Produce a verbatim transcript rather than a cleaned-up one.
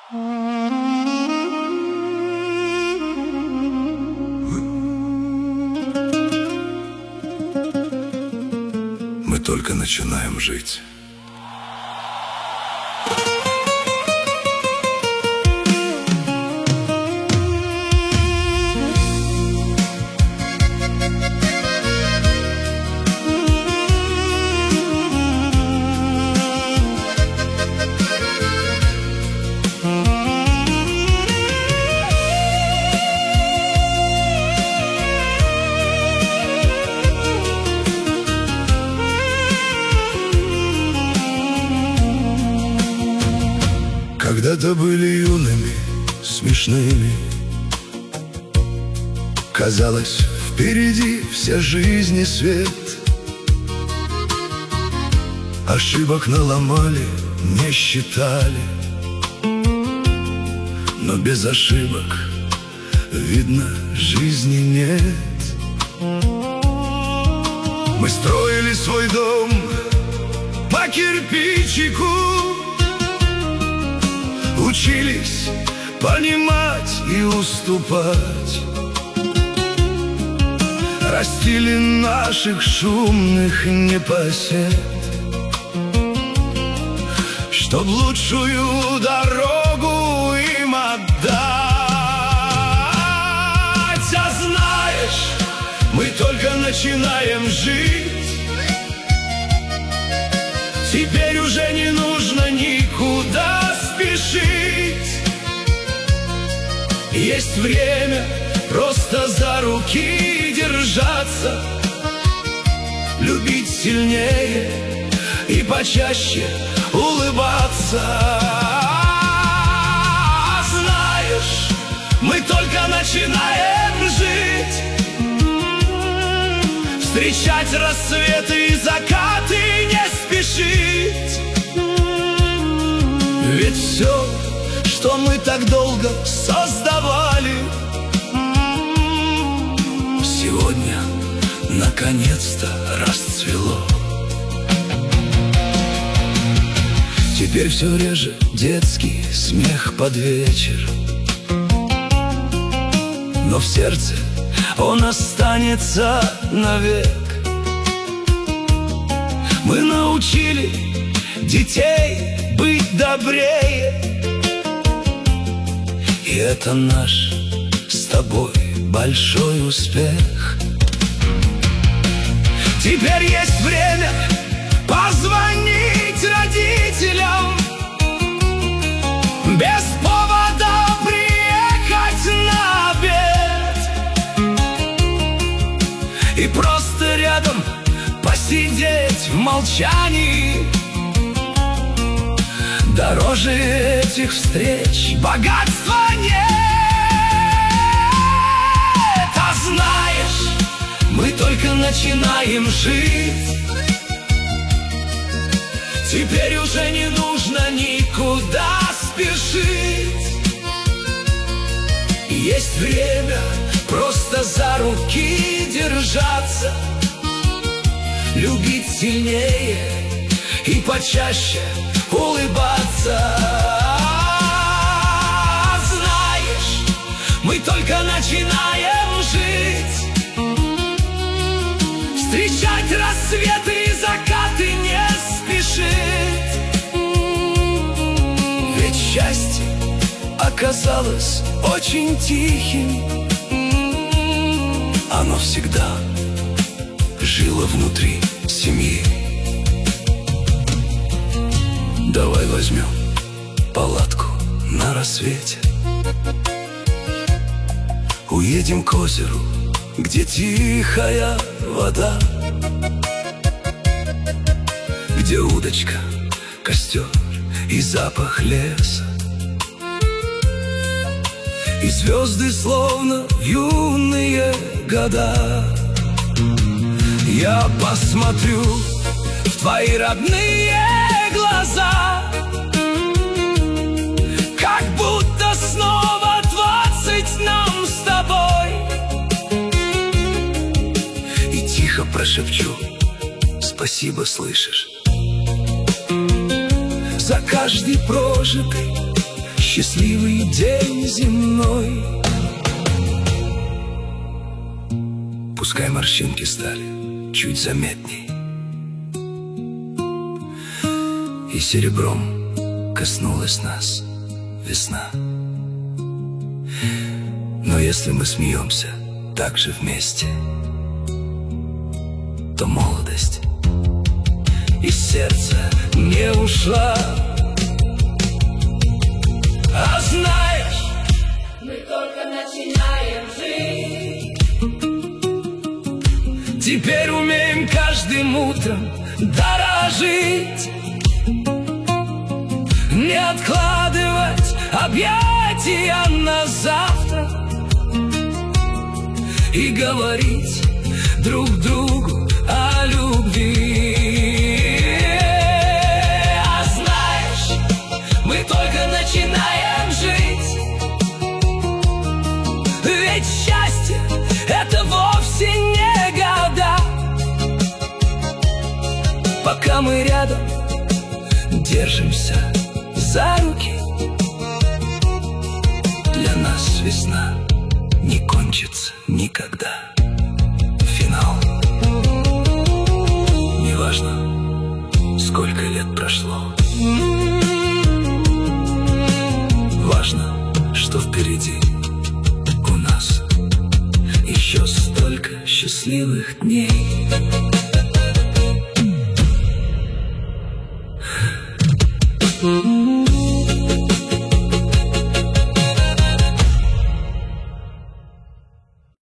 Мы только начинаем жить. Когда-то были юными, смешными. Казалось, впереди вся жизнь и свет. Ошибок наломали, не считали. Но без ошибок, видно, жизни нет. Мы строили свой дом по кирпичику, учились понимать и уступать, растили наших шумных непосед, чтоб лучшую дорогу им отдать. А знаешь, мы только начинаем жить. Теперь уже не нужно никуда спешить. Есть время просто за руки держаться, любить сильнее и почаще улыбаться. Знаешь, мы только начинаем жить, встречать рассветы и закаты, не спешить. Ведь все, что мы так долго создавали, сегодня наконец-то расцвело. Теперь все реже детский смех под вечер, но в сердце он останется навек. Мы научили детей быть добрее, и это наш с тобой большой успех. Теперь есть время позвонить родителям, без повода приехать на обед и просто рядом посидеть в молчании. Дороже этих встреч богатства нет. А знаешь, мы только начинаем жить. Теперь уже не нужно никуда спешить. Есть время просто за руки держаться, любить сильнее и почаще улыбаться. Знаешь, мы только начинаем жить, встречать рассветы и закаты, не спешить. Ведь счастье оказалось очень тихим, оно всегда жило внутри семьи. Давай возьмем палатку на рассвете, уедем к озеру, где тихая вода, где удочка, костер и запах леса, и звезды словно в юные года. Я посмотрю в твои родные глаза, как будто снова двадцать нам с тобой, и тихо прошепчу: спасибо, слышишь, за каждый прожитый счастливый день земной. Пускай морщинки стали чуть заметней, и серебром коснулась нас весна. Но если мы смеемся так же вместе, то молодость из сердца не ушла. А знаешь, мы только начинаем жить. Теперь умеем каждым утром дорожить, не откладывать объятия на завтра и говорить друг другу о любви. А знаешь, мы только начинаем жить, ведь счастье — это вовсе не года. Пока мы рядом держимся за руки, для нас весна не кончится никогда. Финал. Неважно, сколько лет прошло, важно, что впереди у нас еще столько счастливых дней.